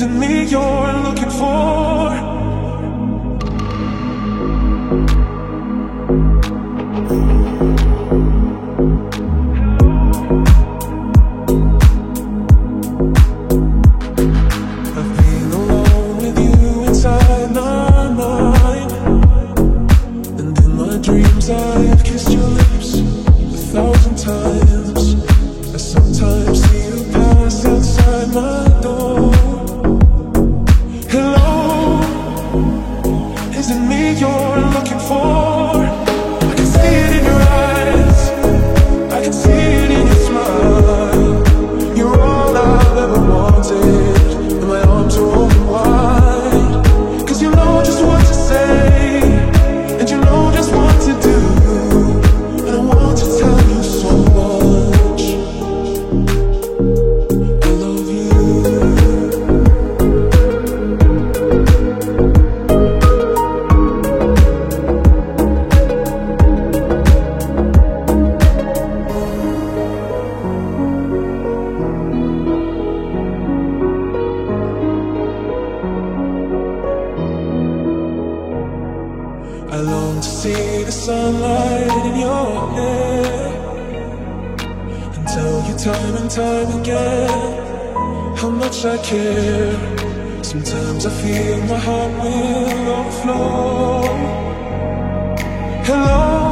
Is it me you're looking for? I've been alone with you inside my mind, and in my dreams I've kissed your lips 1,000 times. I sometimes see you pass outside my door. Hello, is it me you're looking for? I can see it in your eyes, I can see it in your smile. You're all I've ever wanted, and my arms are open wide. 'Cause you know just what to say, and you know just what to do, and I want to tell you so much. I love you. I long to see the sunlight in your hair, and tell you time and time again how much I care. Sometimes I feel my heart will overflow. Hello,